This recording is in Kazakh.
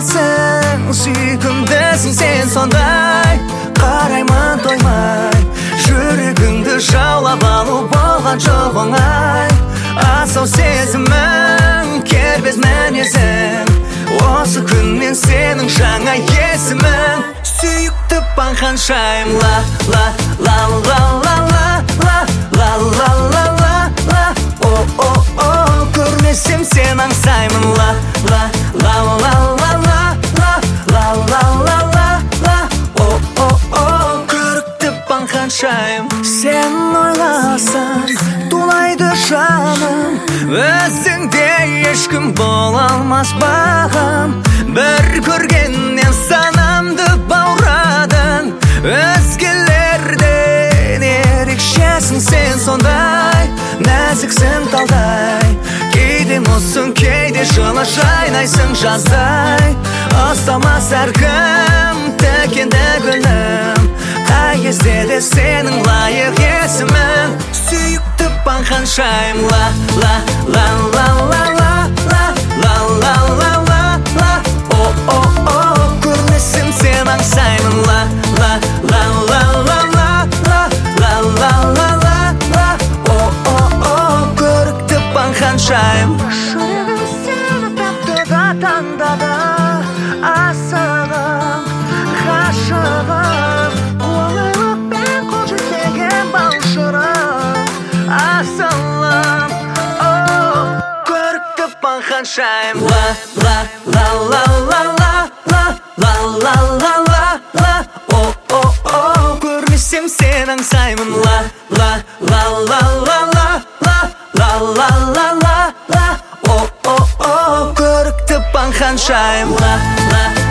сенесің, сүйкімдісің сен сондай. Қараймын тоймай, жүрегіңді жаулап алу болған жоқ оңай. Асау сезімің, кербез мінезің, осы күннен сенің жаңа есімің. Сүйікті ханшайым, ла ла ла ла ла ла ла ла ла ла ла ла. О о о, көрмесем сен аңсаймын, ла ла ла ла ла ла ла ла ла ла ла ла. О о о, көрікті ханшайым, сен ойласаң тулайды жаным. Өзіңде ешкім бола алмас бағым. Бір көргеннен санамды баурадың. Өзгелерден ерекшесің сен сондай. Нәзіксің талдай, кейде мұзсың, кейде жылы жайнайсың жаздай. Ұстамас әркім тікенді гүлім, қай кезде де сенің лайық есімің. Сүйікті ханшайым, ла ла ла ла ла ла ла ла ла ла ла ла. О о о, көрмесем сен аңсаймын, ла ла ла ла ла ла ла ла ла ла ла ла. О о о, көрікті ханшайым. Жүрегім сені таптыға таңдады, асығым, ғашығым. Оңайлықпен қол жетпеген бал-шырым, асылым, о, көрікті ханшайым. Ла ла ла ла ла ла ла ла ла ла ла ла. О о о, көрмесем сен аңсаймын, ла ла ла ла ла ла ла ла ла ла ла ла. О о о, көрікті ханшайым, ла ла